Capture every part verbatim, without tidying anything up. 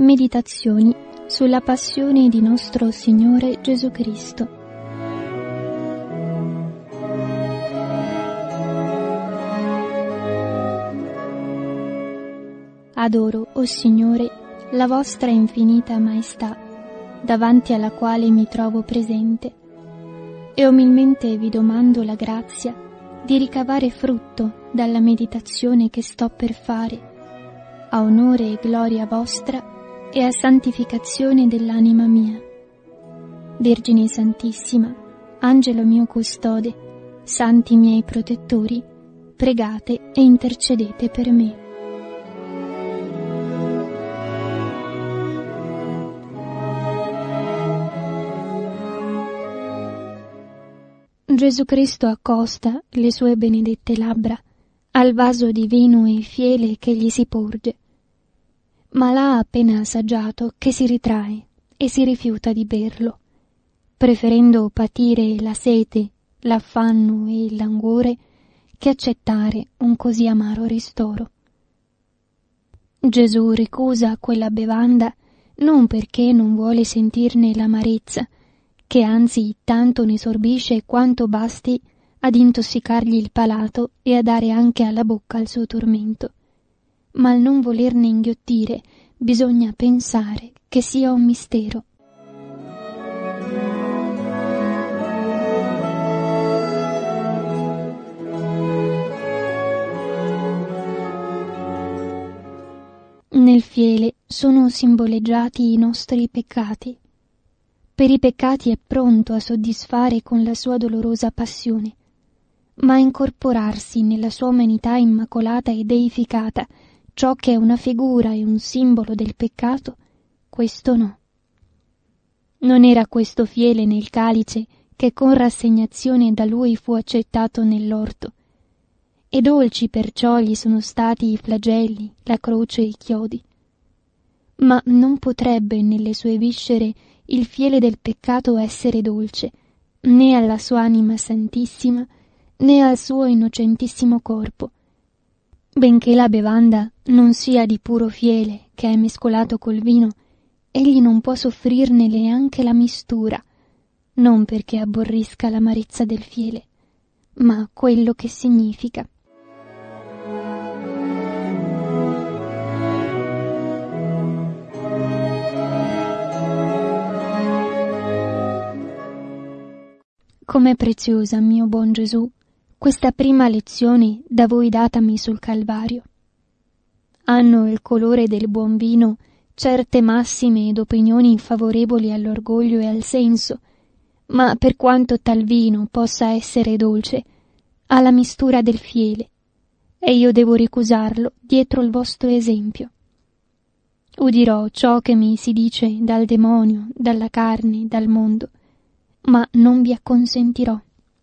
Meditazioni sulla passione di nostro Signore Gesù Cristo. Adoro, o Signore, la vostra infinita maestà, davanti alla quale mi trovo presente, e umilmente vi domando la grazia di ricavare frutto dalla meditazione che sto per fare, a onore e gloria vostra e a santificazione dell'anima mia. Vergine Santissima, Angelo mio custode, santi miei protettori, pregate e intercedete per me. Gesù Cristo accosta le sue benedette labbra al vaso di vino e fiele che gli si porge, ma l'ha appena assaggiato che si ritrae e si rifiuta di berlo, preferendo patire la sete, l'affanno e il languore che accettare un così amaro ristoro. Gesù ricusa quella bevanda non perché non vuole sentirne l'amarezza, che anzi tanto ne sorbisce quanto basti ad intossicargli il palato e a dare anche alla bocca il suo tormento. Ma al non volerne inghiottire bisogna pensare che sia un mistero. Nel fiele sono simboleggiati i nostri peccati. Per i peccati è pronto a soddisfare con la sua dolorosa passione, ma a incorporarsi nella sua umanità immacolata e deificata ciò che è una figura e un simbolo del peccato, questo no. Non era questo fiele nel calice che con rassegnazione da lui fu accettato nell'orto, e dolci perciò gli sono stati i flagelli, la croce e i chiodi. Ma non potrebbe nelle sue viscere il fiele del peccato essere dolce, né alla sua anima santissima, né al suo innocentissimo corpo, benché la bevanda non sia di puro fiele che è mescolato col vino. Egli non può soffrirne neanche la mistura, non perché aborrisca l'amarezza del fiele, ma quello che significa. Com'è preziosa, mio buon Gesù, questa prima lezione da voi datami sul Calvario. Hanno il colore del buon vino certe massime ed opinioni favorevoli all'orgoglio e al senso, ma per quanto tal vino possa essere dolce, ha la mistura del fiele, e io devo ricusarlo dietro il vostro esempio. Udirò ciò che mi si dice dal demonio, dalla carne, dal mondo, ma non vi acconsentirò.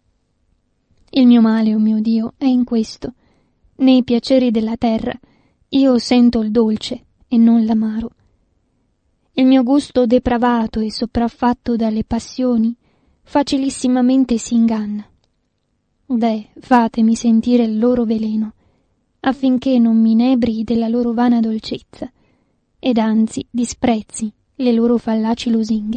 Il mio male, o mio Dio, è in questo: nei piaceri della terra io sento il dolce e non l'amaro. Il mio gusto depravato e sopraffatto dalle passioni facilissimamente si inganna. Deh, fatemi sentire il loro veleno, affinché non mi inebri della loro vana dolcezza, ed anzi disprezzi le loro fallaci lusinghe.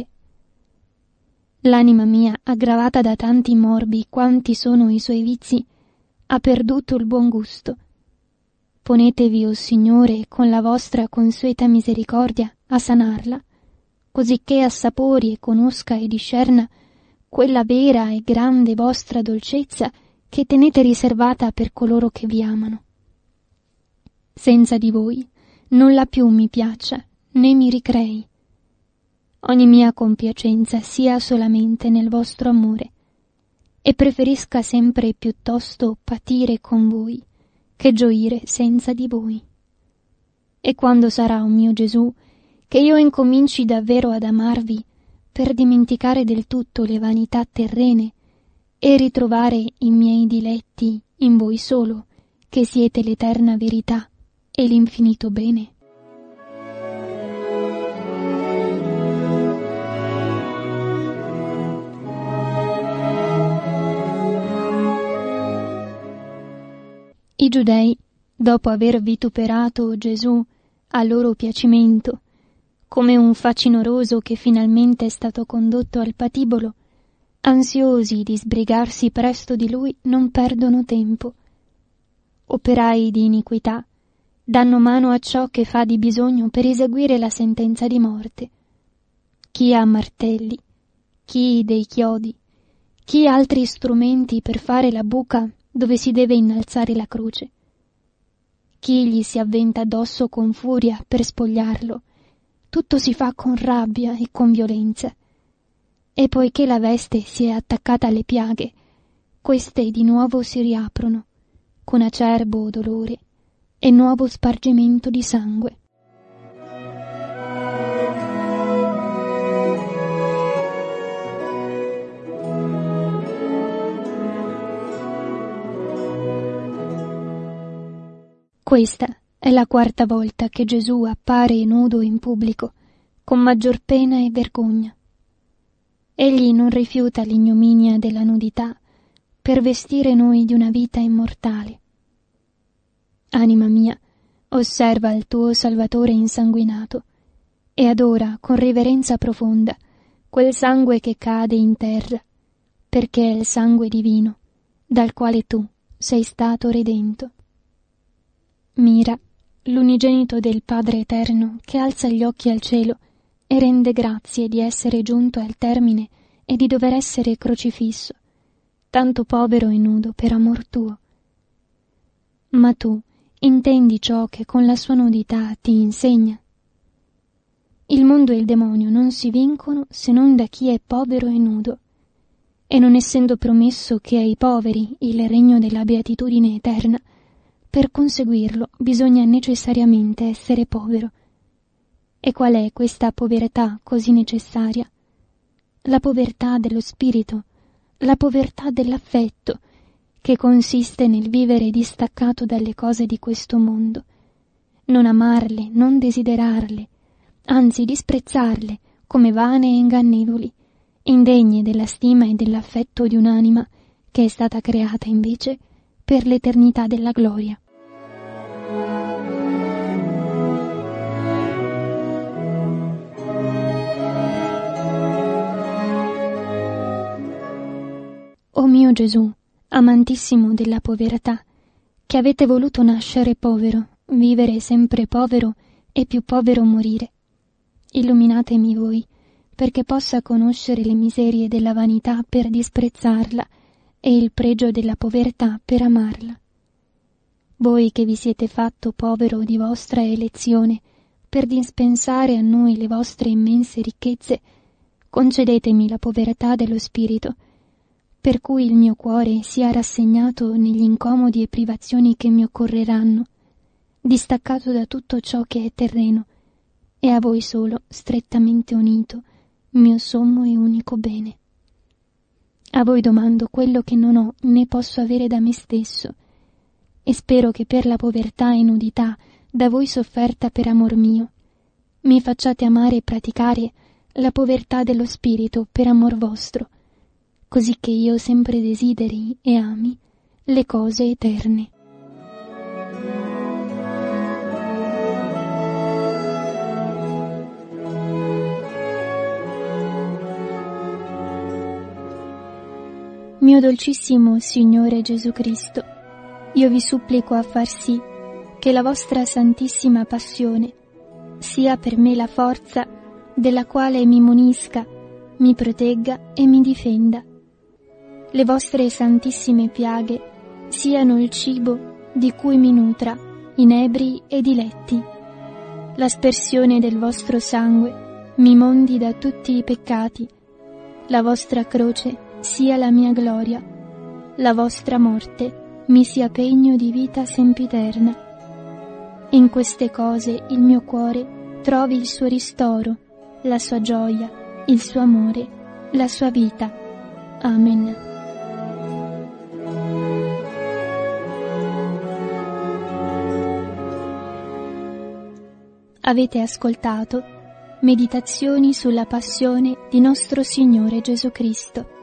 L'anima mia, aggravata da tanti morbi quanti sono i suoi vizi, ha perduto il buon gusto. Ponetevi, o Signore, con la vostra consueta misericordia a sanarla, cosicché assapori e conosca e discerna quella vera e grande vostra dolcezza che tenete riservata per coloro che vi amano. Senza di voi nulla più mi piaccia, né mi ricrei. Ogni mia compiacenza sia solamente nel vostro amore, e preferisca sempre piuttosto patire con voi che gioire senza di voi. E quando sarà, o mio Gesù, che io incominci davvero ad amarvi per dimenticare del tutto le vanità terrene e ritrovare i miei diletti in voi solo, che siete l'eterna verità e l'infinito bene? I giudei, dopo aver vituperato Gesù a loro piacimento, come un facinoroso che finalmente è stato condotto al patibolo, ansiosi di sbrigarsi presto di lui, non perdono tempo. Operai di iniquità danno mano a ciò che fa di bisogno per eseguire la sentenza di morte. Chi ha martelli, chi dei chiodi, chi altri strumenti per fare la buca dove si deve innalzare la croce. Chi gli si avventa addosso con furia per spogliarlo, tutto si fa con rabbia e con violenza. E poiché la veste si è attaccata alle piaghe, queste di nuovo si riaprono, con acerbo dolore e nuovo spargimento di sangue. Questa è la quarta volta che Gesù appare nudo in pubblico, con maggior pena e vergogna. Egli non rifiuta l'ignominia della nudità per vestire noi di una vita immortale. Anima mia, osserva il tuo Salvatore insanguinato e adora con reverenza profonda quel sangue che cade in terra, perché è il sangue divino, dal quale tu sei stato redento. Mira l'unigenito del Padre Eterno che alza gli occhi al cielo e rende grazie di essere giunto al termine e di dover essere crocifisso, tanto povero e nudo per amor tuo. Ma tu intendi ciò che con la sua nudità ti insegna. Il mondo e il demonio non si vincono se non da chi è povero e nudo, e non essendo promesso che ai poveri il regno della beatitudine eterna, per conseguirlo bisogna necessariamente essere povero. E qual è questa povertà così necessaria? La povertà dello spirito, la povertà dell'affetto, che consiste nel vivere distaccato dalle cose di questo mondo, non amarle, non desiderarle, anzi disprezzarle come vane e ingannevoli, indegne della stima e dell'affetto di un'anima che è stata creata invece per l'eternità della gloria. O mio Gesù, amantissimo della povertà, che avete voluto nascere povero, vivere sempre povero e più povero morire, illuminatemi voi, perché possa conoscere le miserie della vanità per disprezzarla e il pregio della povertà per amarla. Voi che vi siete fatto povero di vostra elezione per dispensare a noi le vostre immense ricchezze, concedetemi la povertà dello spirito, per cui il mio cuore sia rassegnato negli incomodi e privazioni che mi occorreranno, distaccato da tutto ciò che è terreno, e a voi solo strettamente unito, mio sommo e unico bene. A voi domando quello che non ho né posso avere da me stesso, e spero che per la povertà e nudità da voi sofferta per amor mio, mi facciate amare e praticare la povertà dello spirito per amor vostro, così che io sempre desideri e ami le cose eterne. Mio dolcissimo Signore Gesù Cristo, io vi supplico a far sì che la vostra santissima passione sia per me la forza della quale mi munisca, mi protegga e mi difenda. Le vostre santissime piaghe siano il cibo di cui mi nutra, inebri e diletti. L'aspersione del vostro sangue mi mondi da tutti i peccati. La vostra croce sia la mia gloria. La vostra morte mi sia pegno di vita sempiterna. In queste cose il mio cuore trovi il suo ristoro, la sua gioia, il suo amore, la sua vita. Amen. Avete ascoltato Meditazioni sulla passione di nostro Signore Gesù Cristo,